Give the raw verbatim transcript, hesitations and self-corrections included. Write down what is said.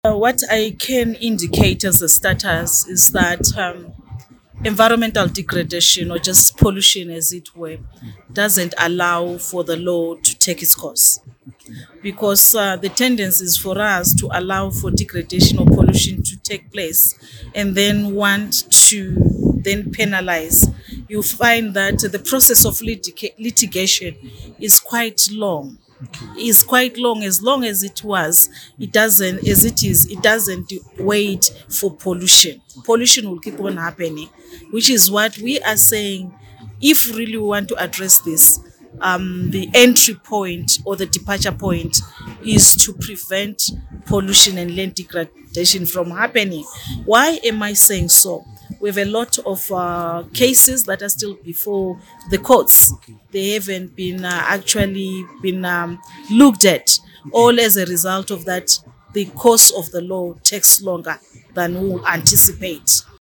Uh, what I can indicate as a status is that um, environmental degradation, or just pollution as it were, doesn't allow for the law to take its course. Because uh, the tendency is for us to allow for degradation or pollution to take place and then want to then penalize. You find that the process of litica- litigation is quite long, is quite long. As long as it was, it doesn't, as it is, it doesn't wait for pollution. Pollution will keep on happening, which is what we are saying. If really we want to address this, um, the entry point or the departure point is to prevent pollution and land degradation from happening. Why am I saying so? We have a lot of uh, cases that are still before the courts. They haven't been uh, actually been um, looked at. All as a result of that, the course of the law takes longer than we anticipate.